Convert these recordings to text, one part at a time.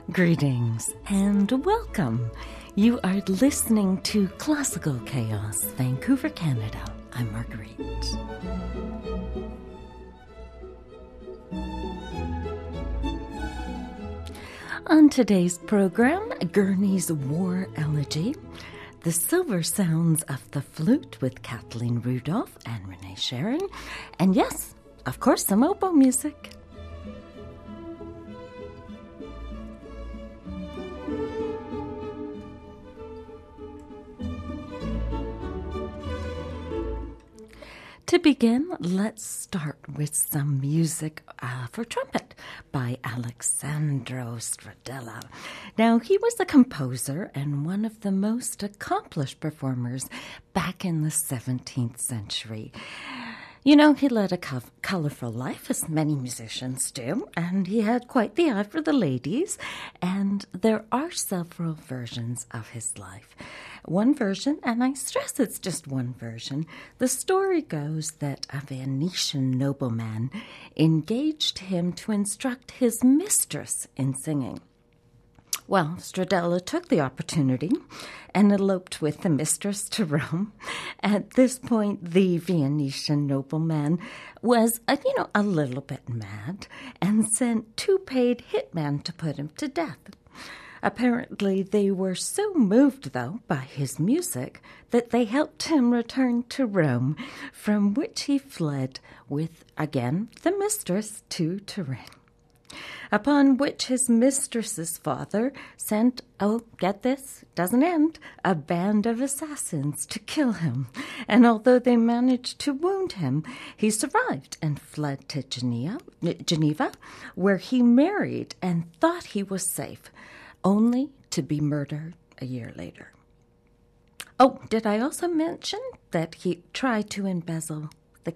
Greetings and welcome. You are listening to Classical Chaos, Vancouver, Canada. I'm Marguerite. On today's program, Gurney's War Elegy, the silver sounds of the flute with Kathleen Rudolph and Renee Sharon, and yes, of course, some oboe music. To begin, let's start with some music for trumpet by Alessandro Stradella. Now, he was a composer and one of the most accomplished performers back in the 17th century. You know, he led a colorful life, as many musicians do, and he had quite the eye for the ladies, and there are several versions of his life. One version, and I stress it's just one version, the story goes that a Venetian nobleman engaged him to instruct his mistress in singing. Well, Stradella took the opportunity and eloped with the mistress to Rome. At this point, the Venetian nobleman was, a little bit mad and sent 2 paid hitmen to put him to death. Apparently, they were so moved, though, by his music that they helped him return to Rome, from which he fled with, again, the mistress to Turin. Upon which his mistress's father sent, get this, doesn't end, a band of assassins to kill him. And although they managed to wound him, he survived and fled to Geneva, where he married and thought he was safe, only to be murdered a year later. Oh, did I also mention that he tried to embezzle the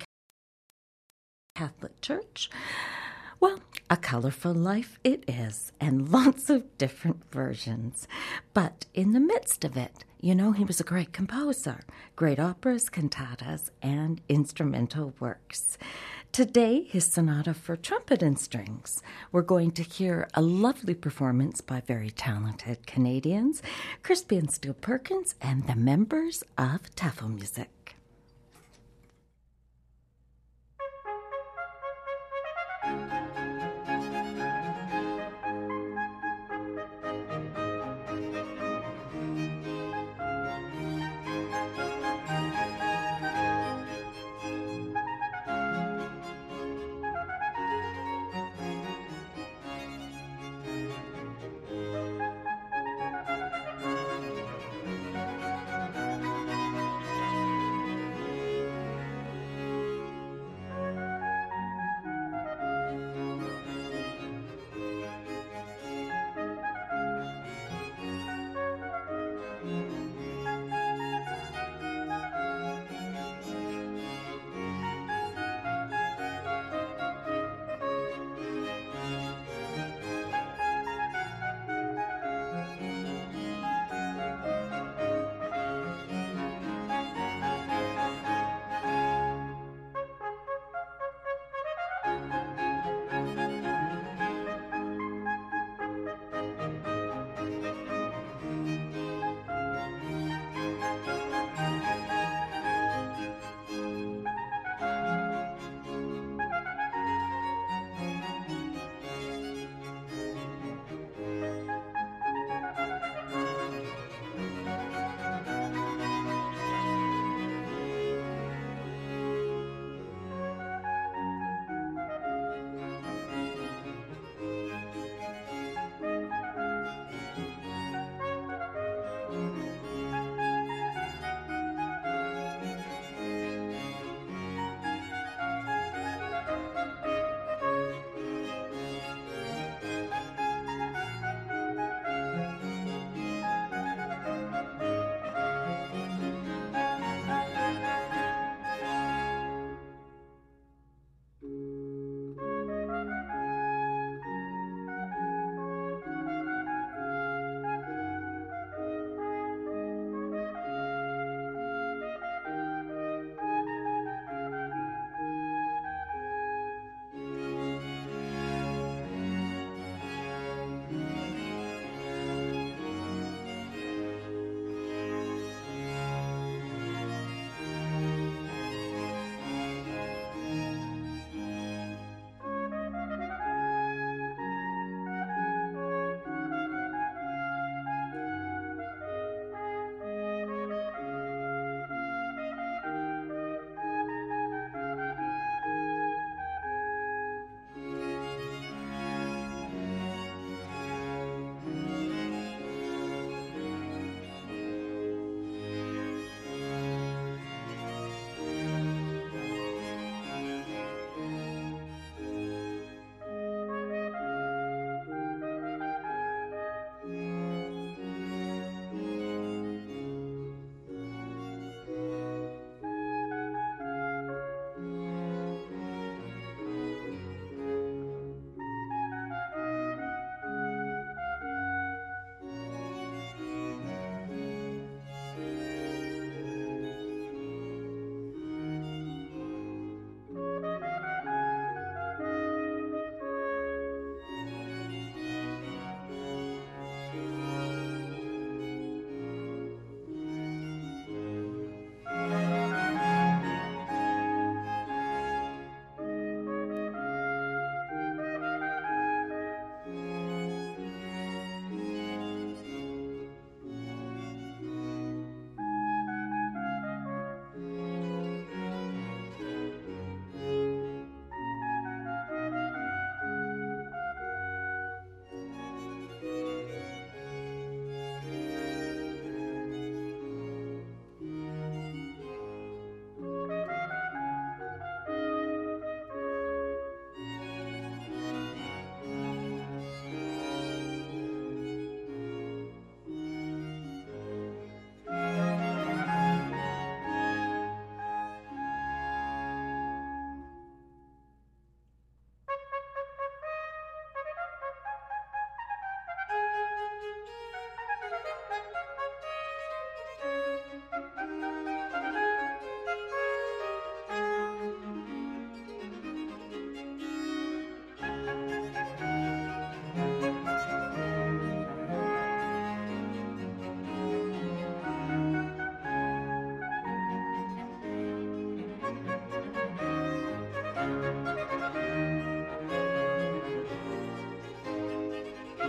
Catholic Church? Well, a colorful life it is, and lots of different versions. But in the midst of it, he was a great composer, great operas, cantatas, and instrumental works. Today, his sonata for trumpet and strings. We're going to hear a lovely performance by very talented Canadians, Crispy and Steele Perkins, and the members of Tafelmusik.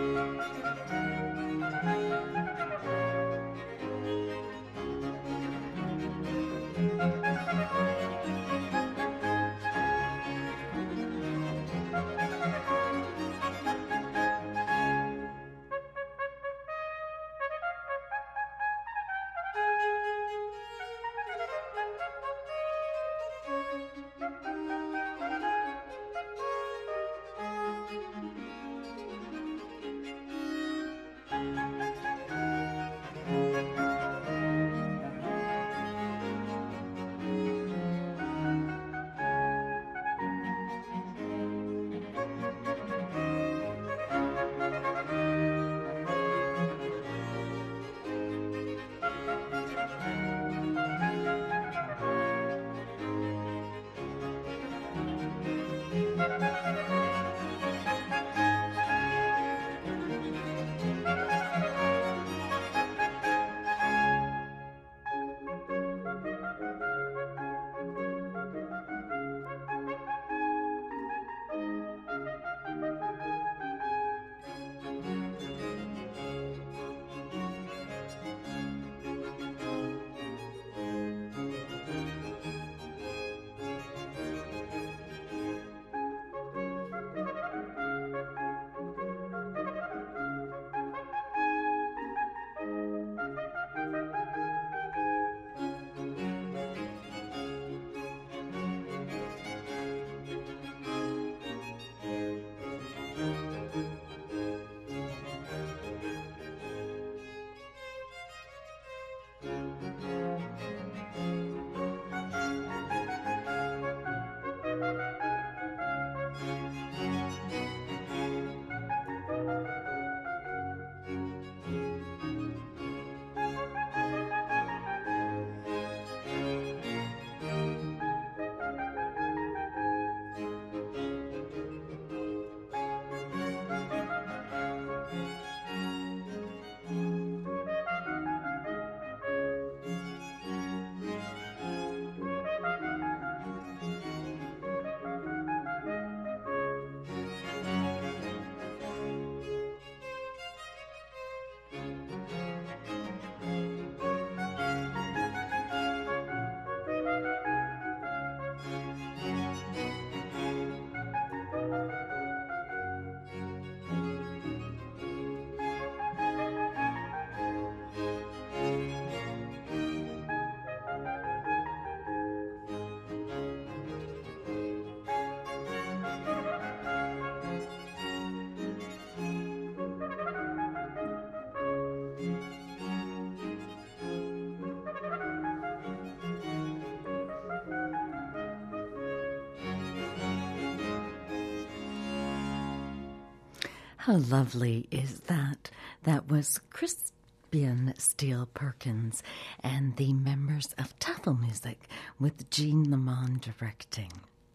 How lovely is that? That was Crispian Steele Perkins and the members of Tafelmusik with Jean Lamond directing.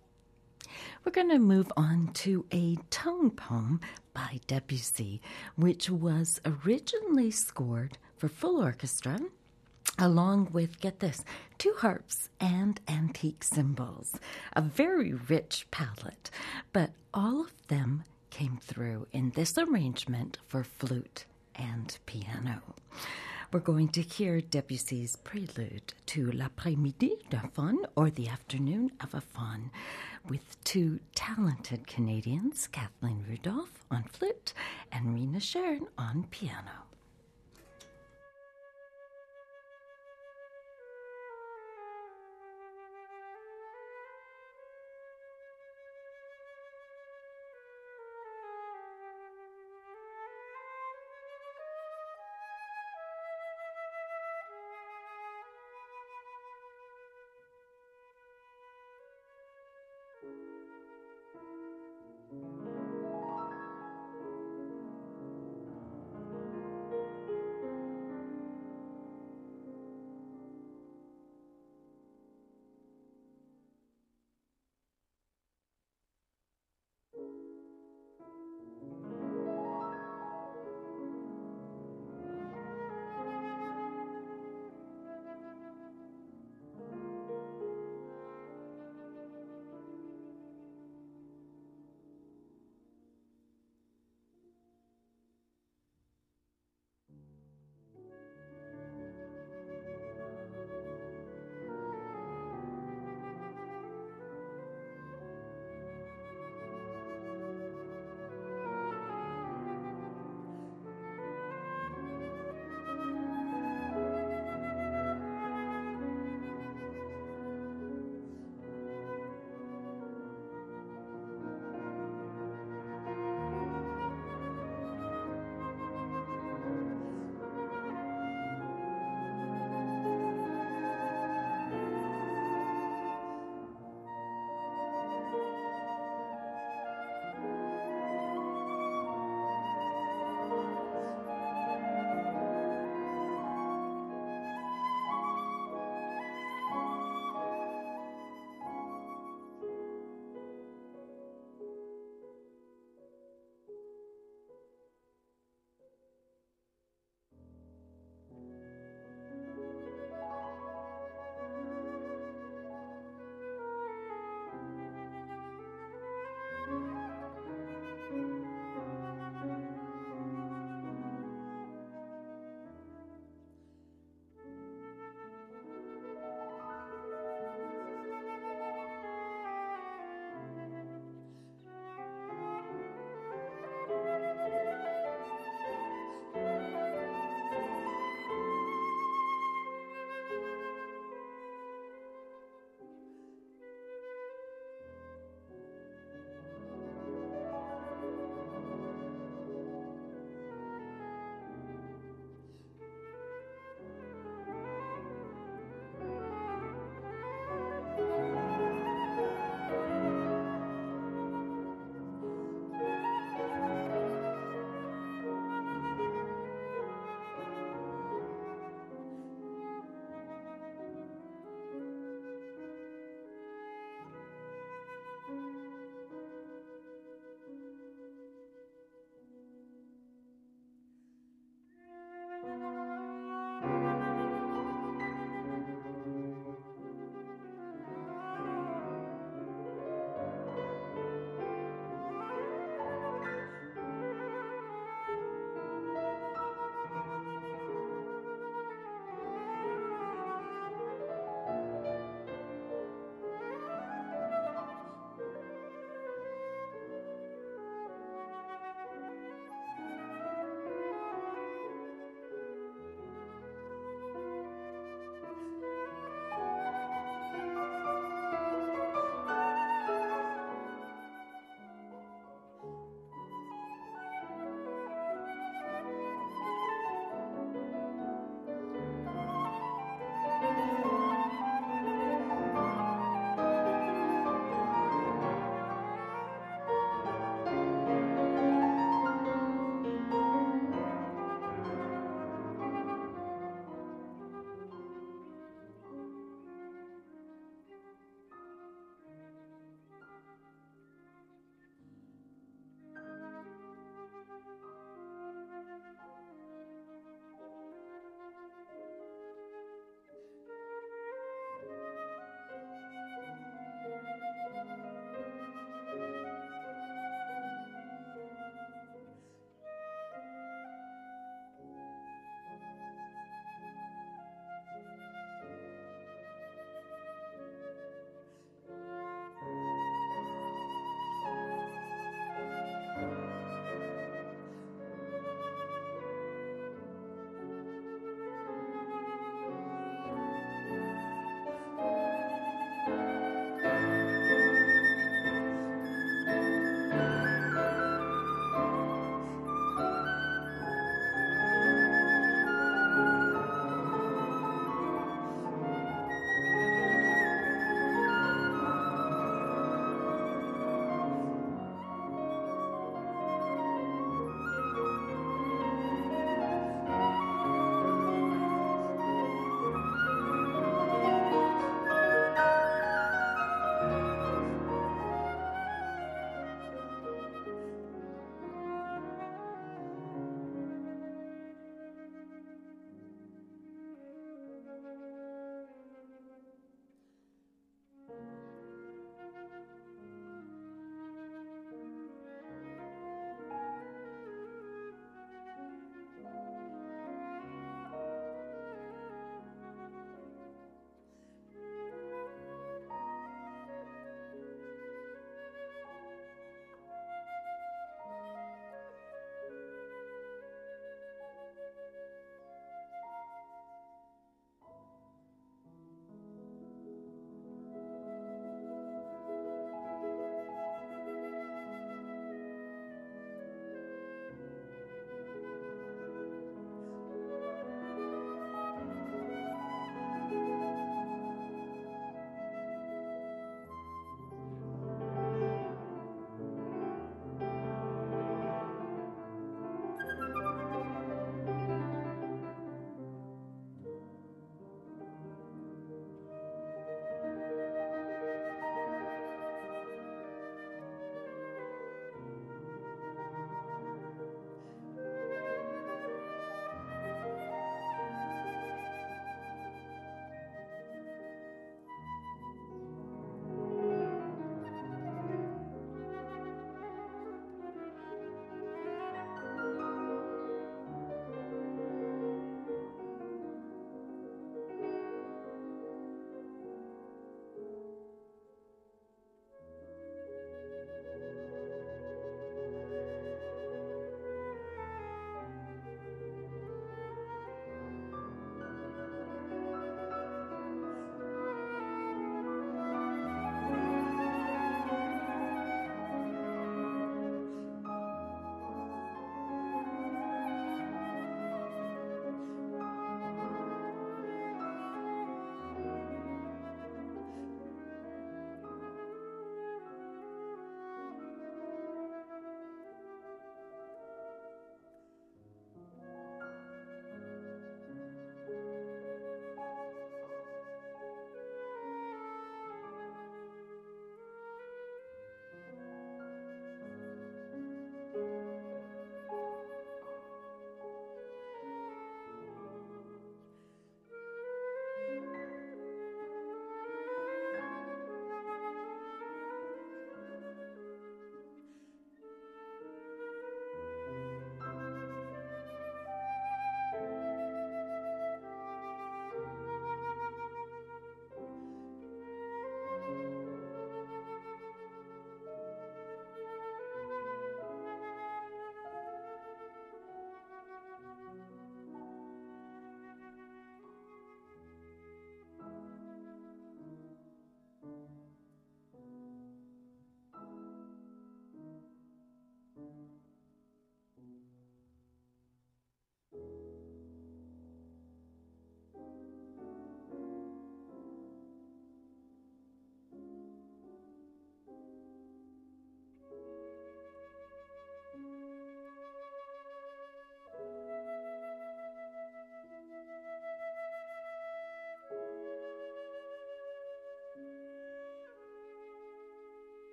We're going to move on to a tone poem by Debussy, which was originally scored for full orchestra, along with, get this, 2 harps and antique cymbals. A very rich palette, but all of them came through in this arrangement for flute and piano. We're going to hear Debussy's prelude to L'après-midi d'un faune, or the afternoon of a faune, with 2 talented Canadians, Kathleen Rudolph on flute and Rena Sharon on piano.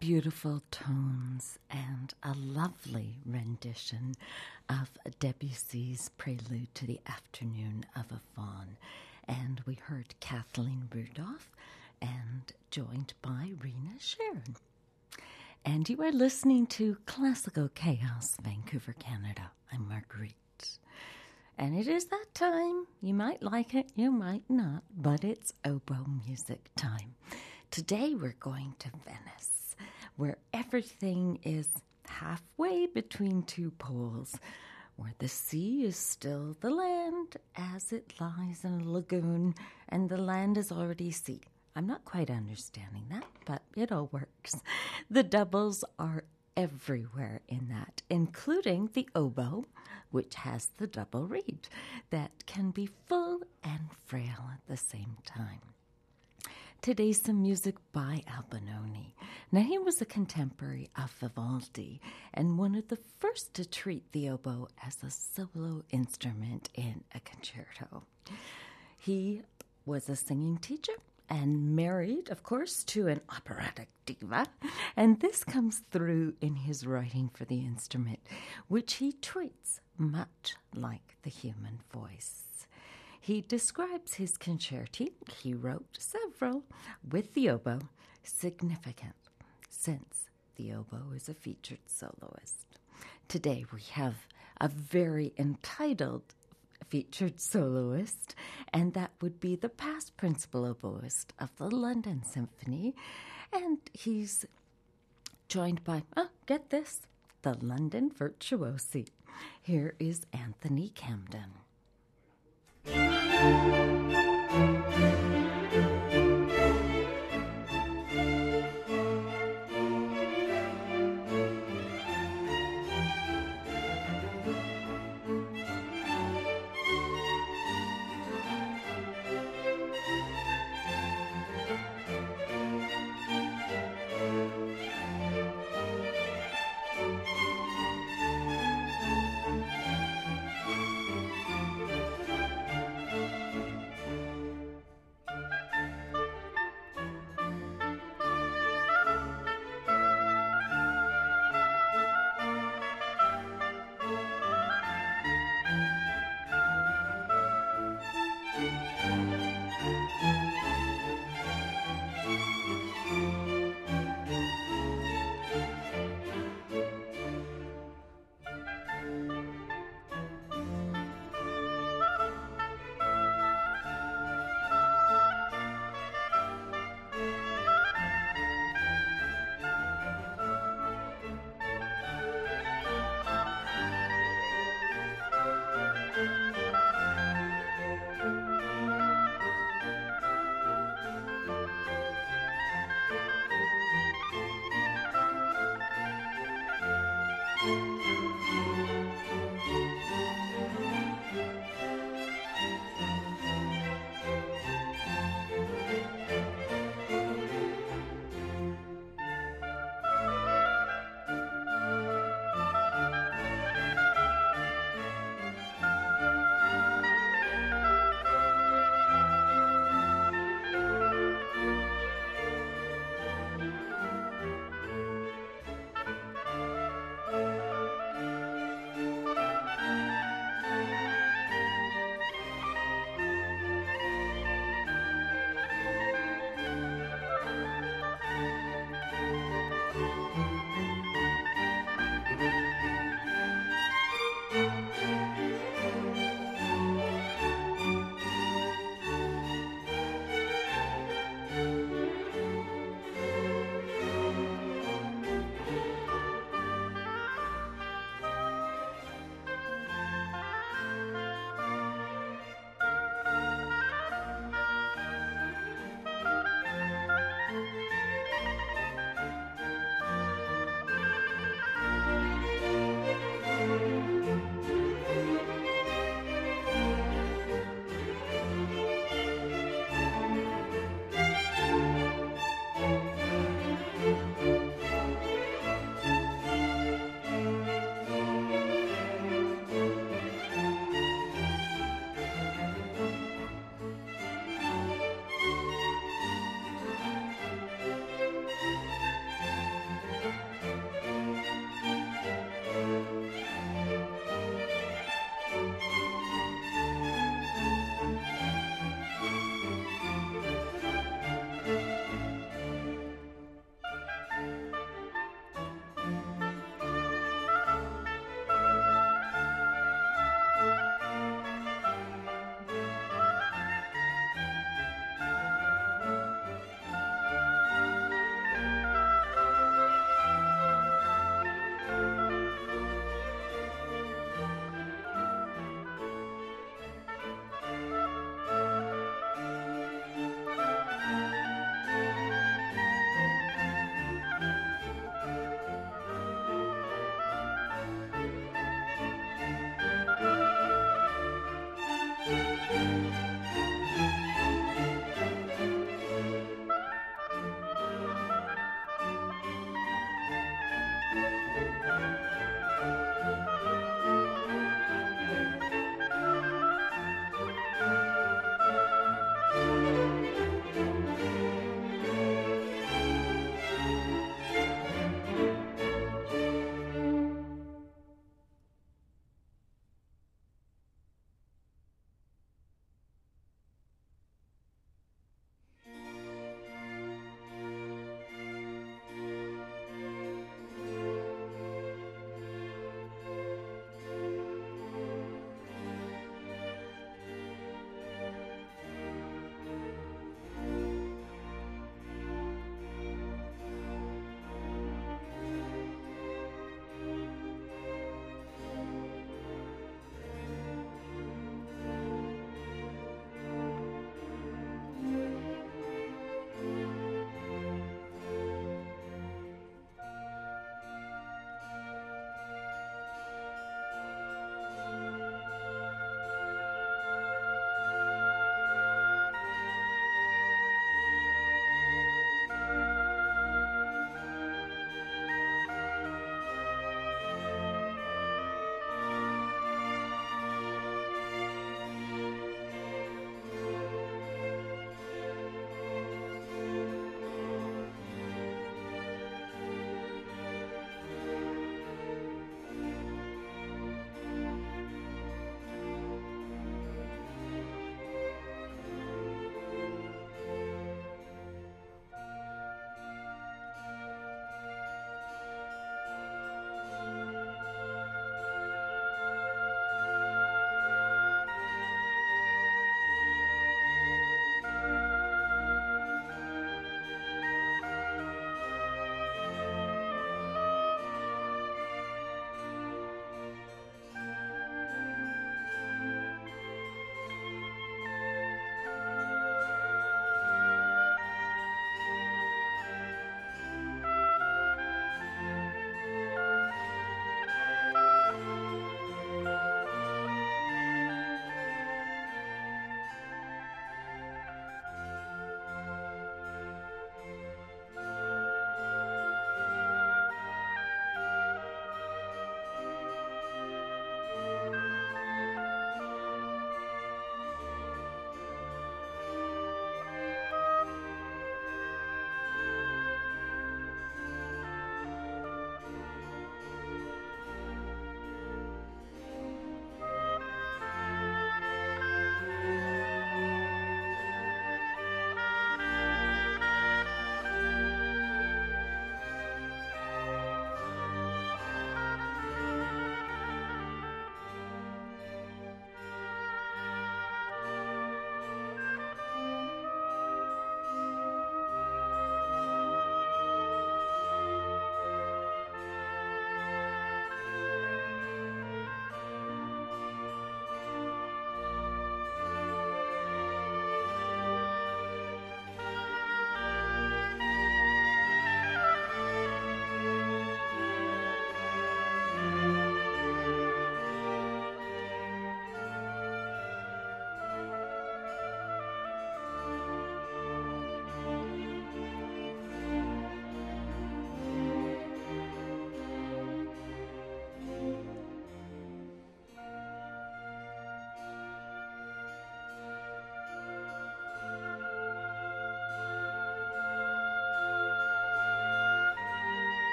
beautiful tones and a lovely rendition of Debussy's Prelude to the Afternoon of a Faun. And we heard Kathleen Rudolph and joined by Rena Sharon. And you are listening to Classical Chaos, Vancouver, Canada. I'm Marguerite. And it is that time. You might like it, you might not, but it's oboe music time. Today we're going to Venice, where everything is halfway between two poles, where the sea is still the land as it lies in a lagoon, and the land is already sea. I'm not quite understanding that, but it all works. The doubles are everywhere in that, including the oboe, which has the double reed that can be full and frail at the same time. Today, some music by Albinoni. Now, he was a contemporary of Vivaldi and one of the first to treat the oboe as a solo instrument in a concerto. He was a singing teacher and married, of course, to an operatic diva, and this comes through in his writing for the instrument, which he treats much like the human voice. He describes his concerti, he wrote several, with the oboe, significant, since the oboe is a featured soloist. Today we have a very entitled featured soloist, and that would be the past principal oboist of the London Symphony, and he's joined by, get this, the London Virtuosi. Here is Anthony Camden.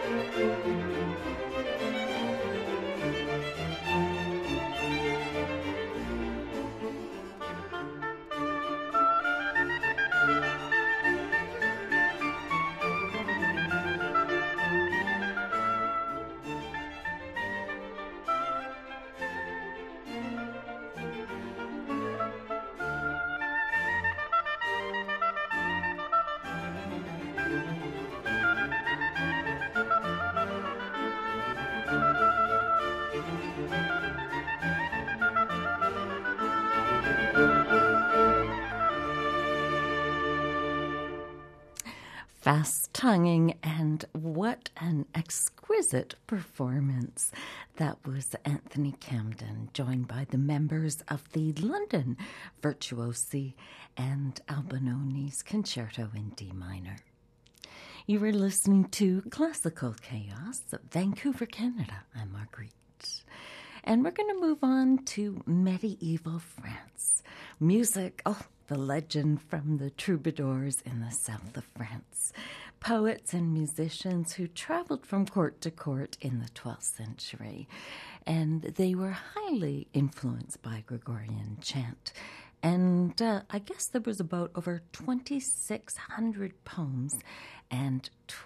Fast tonguing, and what an exquisite performance. That was Anthony Camden, joined by the members of the London Virtuosi and Albanone's Concerto in D minor. You were listening to Classical Chaos, Vancouver, Canada. I'm Marguerite. And we're going to move on to medieval France. Music, the legend from the troubadours in the south of France. Poets and musicians who traveled from court to court in the 12th century. And they were highly influenced by Gregorian chant. And I guess there was about over 2,600 poems and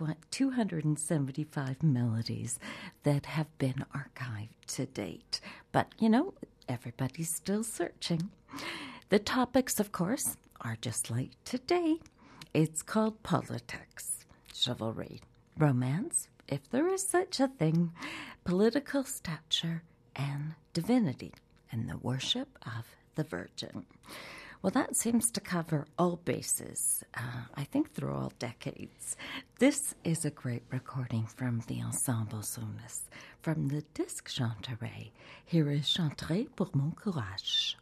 275 melodies that have been archived to date. But, everybody's still searching. The topics, of course, are just like today. It's called politics, chivalry, romance, if there is such a thing, political stature, and divinity, and the worship of the Virgin. Well, that seems to cover all bases, I think through all decades. This is a great recording from the Ensemble Sonus, from the disc Chanteray. Here is Chanteray pour mon courage.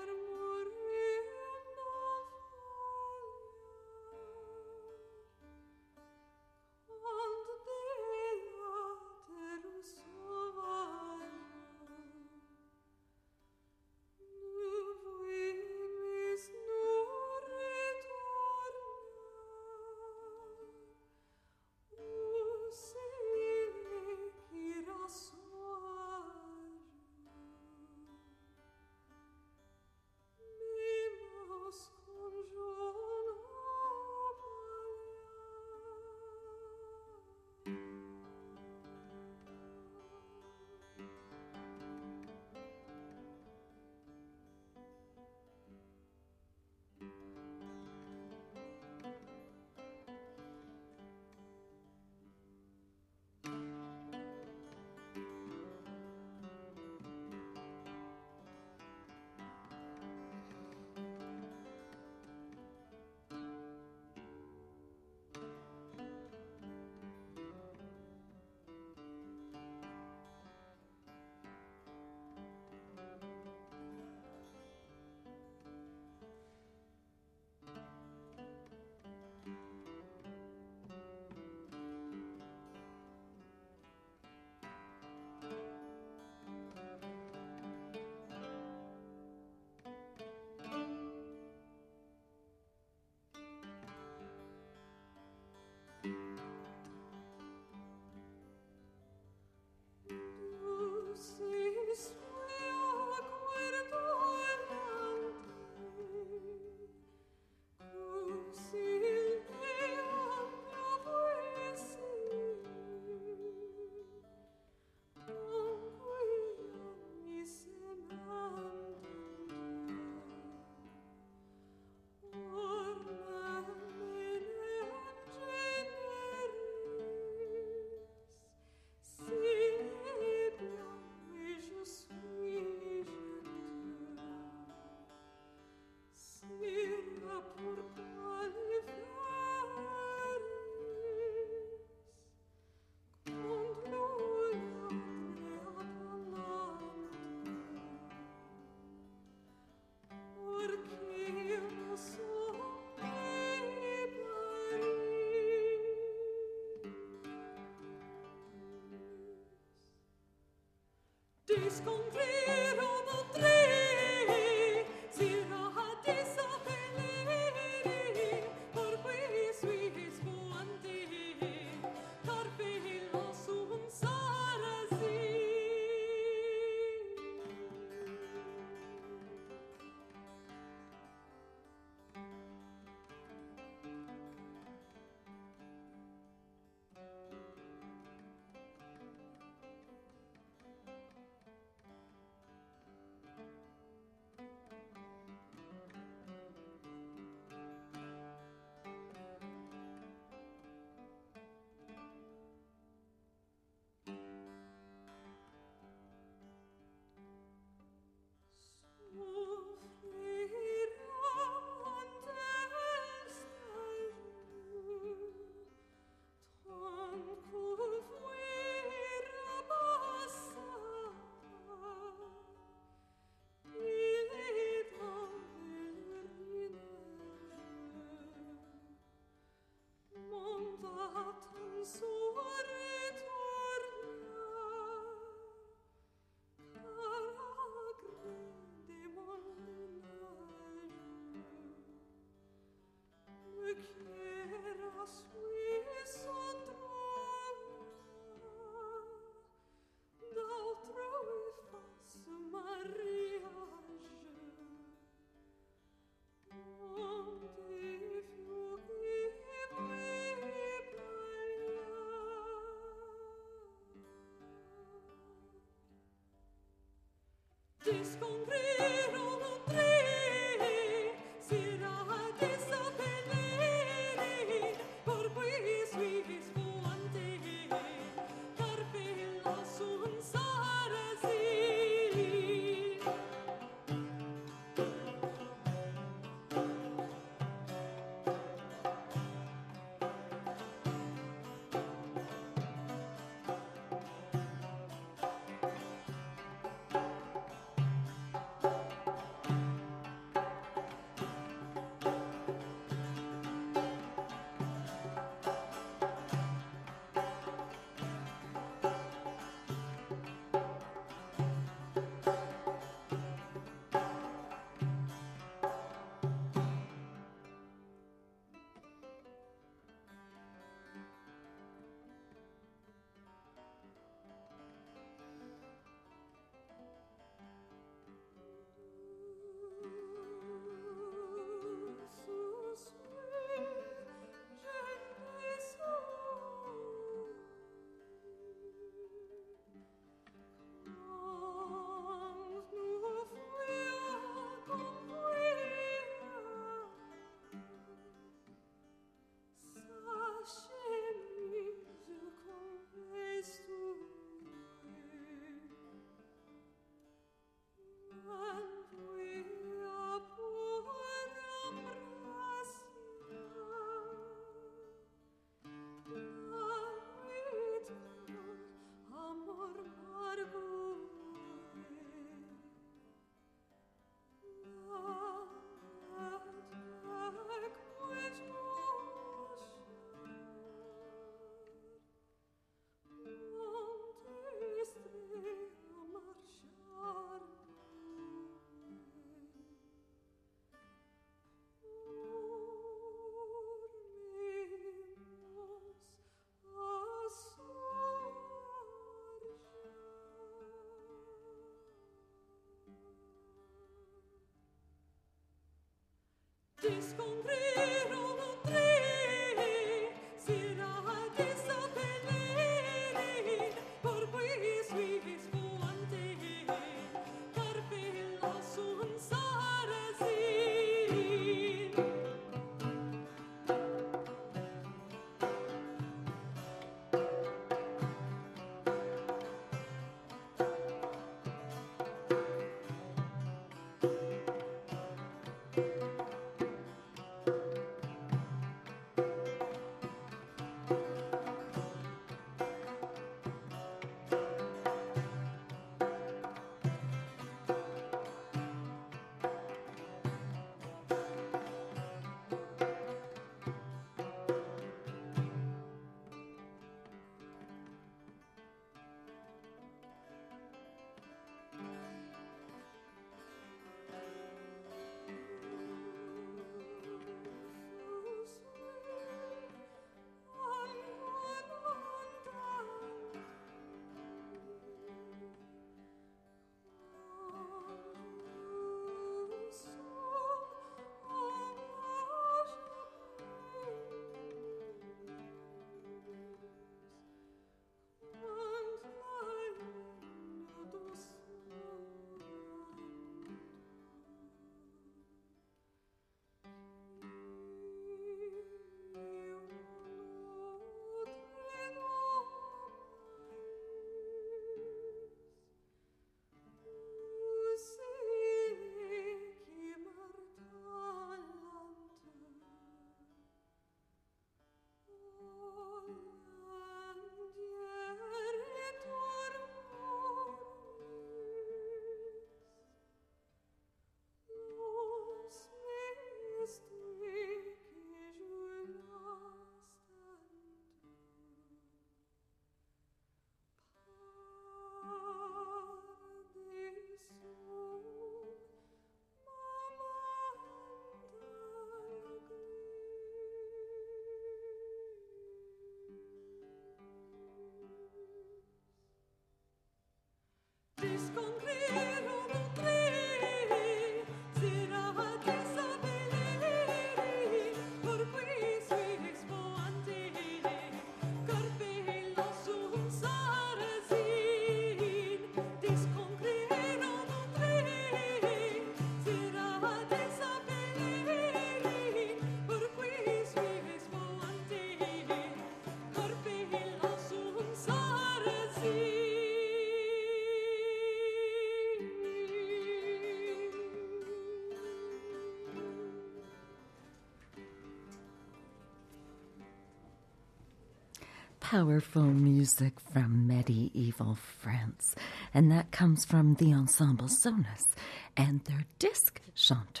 powerful music from medieval France, and that comes from the Ensemble Sonus and their disc Chanterai.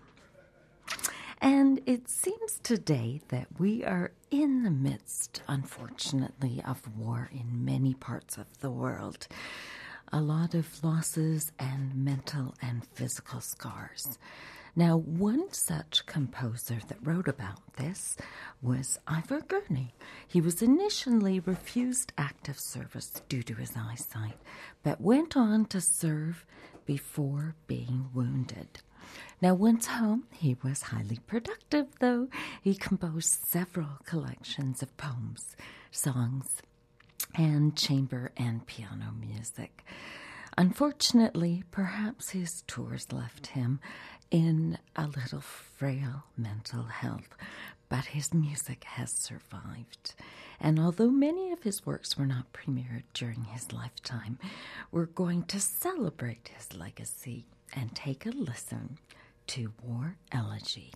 And it seems today that we are in the midst, unfortunately, of war in many parts of the world. A lot of losses and mental and physical scars. Now, one such composer that wrote about this was Ivor Gurney. He was initially refused active service due to his eyesight, but went on to serve before being wounded. Now, once home, he was highly productive, though. He composed several collections of poems, songs, and chamber and piano music. Unfortunately, perhaps his tours left him in a little frail mental health, but his music has survived. And although many of his works were not premiered during his lifetime, we're going to celebrate his legacy and take a listen to War Elegy.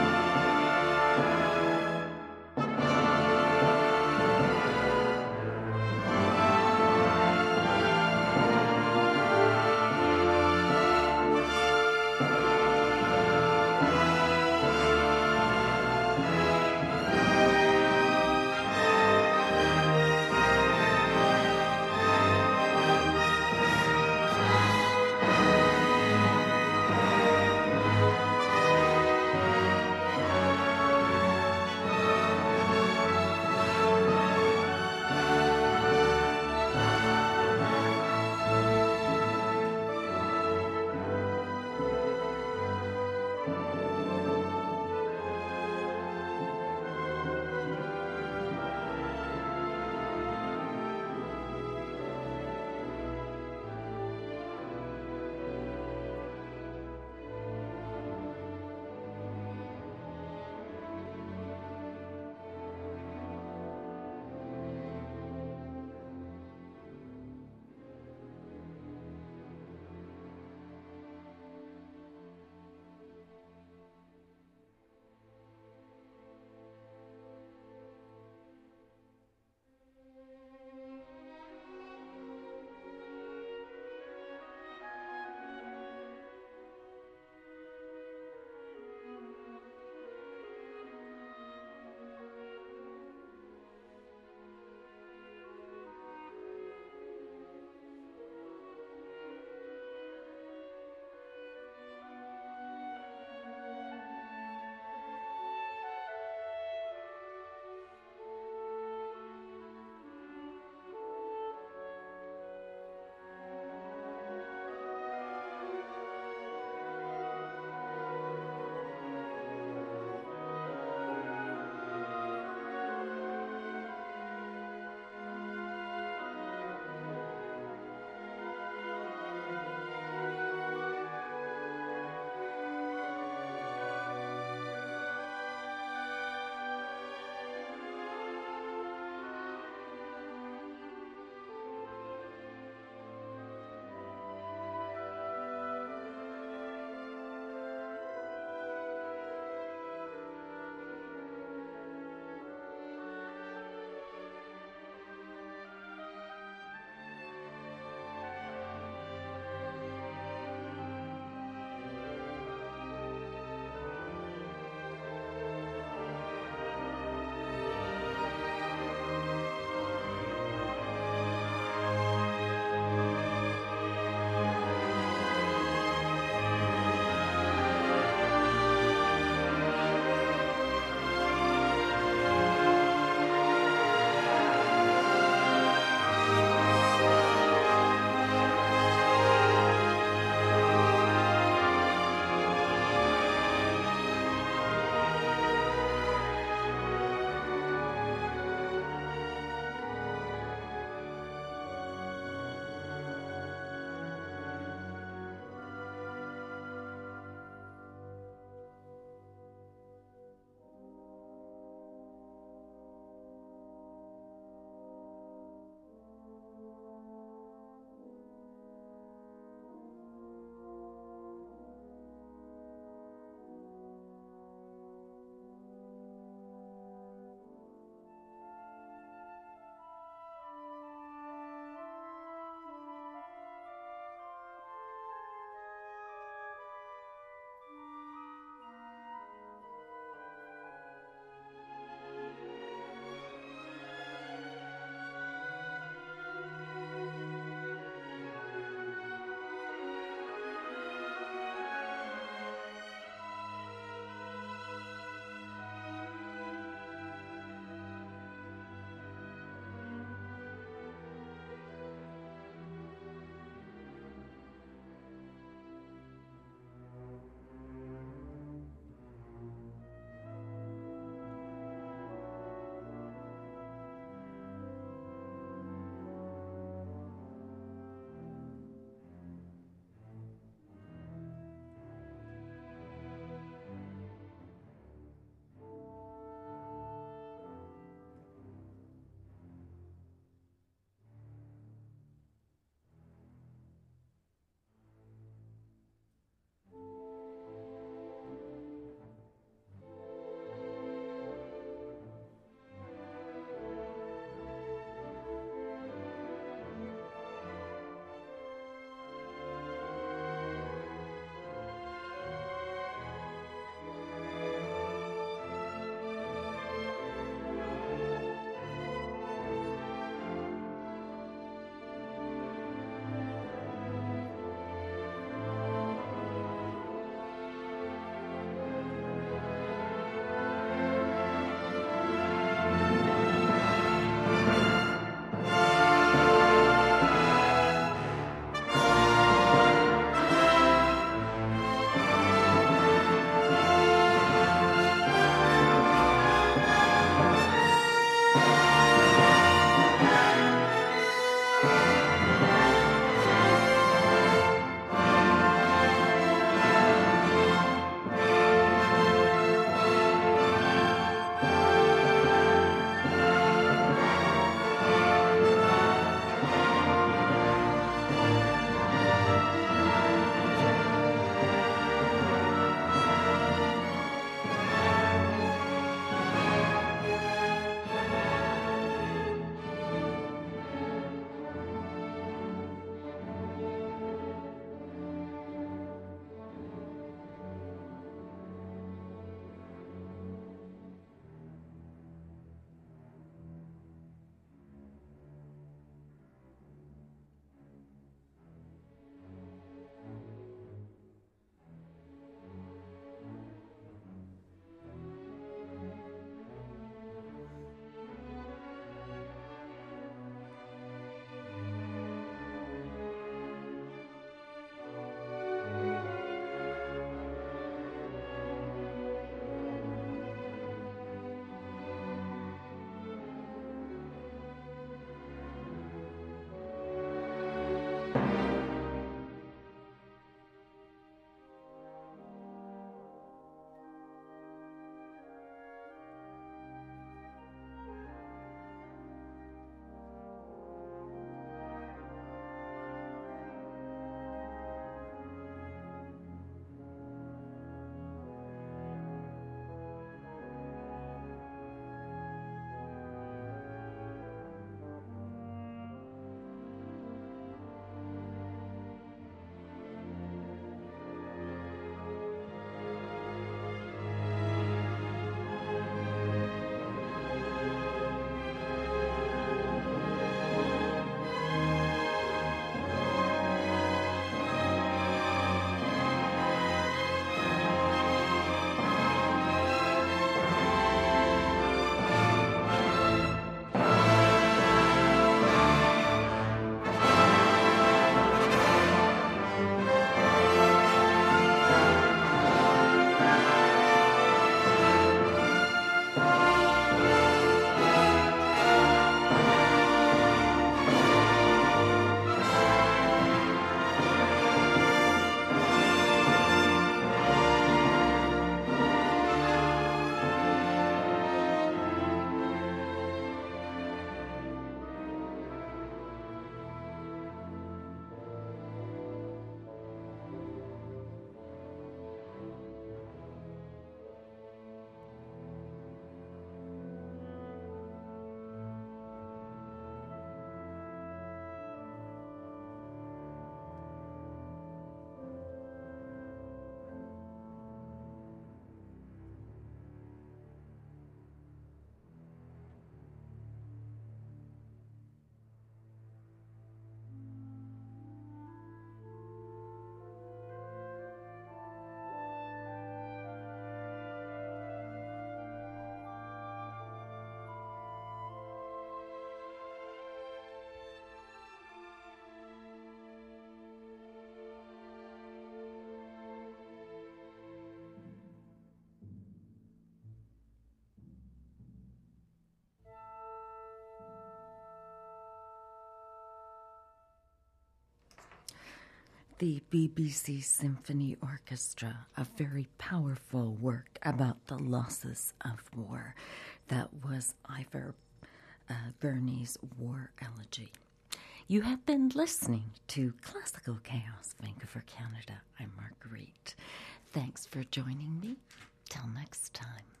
the BBC Symphony Orchestra, a very powerful work about the losses of war. That was Ivor Burney's War Elegy. You have been listening to Classical Chaos, Vancouver, Canada. I'm Marguerite. Thanks for joining me. Till next time.